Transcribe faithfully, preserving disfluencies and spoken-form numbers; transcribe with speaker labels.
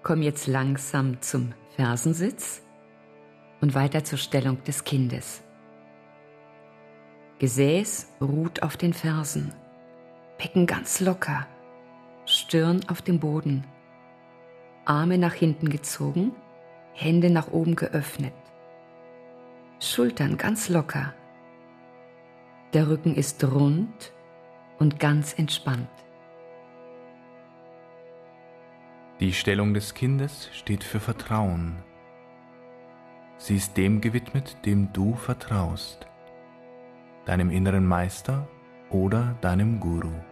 Speaker 1: Komm jetzt langsam zum Fersensitz und weiter zur Stellung des Kindes. Gesäß ruht auf den Fersen, Becken ganz locker, Stirn auf dem Boden, Arme nach hinten gezogen, Hände nach oben geöffnet, Schultern ganz locker. Der Rücken ist rund und ganz entspannt.
Speaker 2: Die Stellung des Kindes steht für Vertrauen. Sie ist dem gewidmet, dem du vertraust, deinem inneren Meister oder deinem Guru.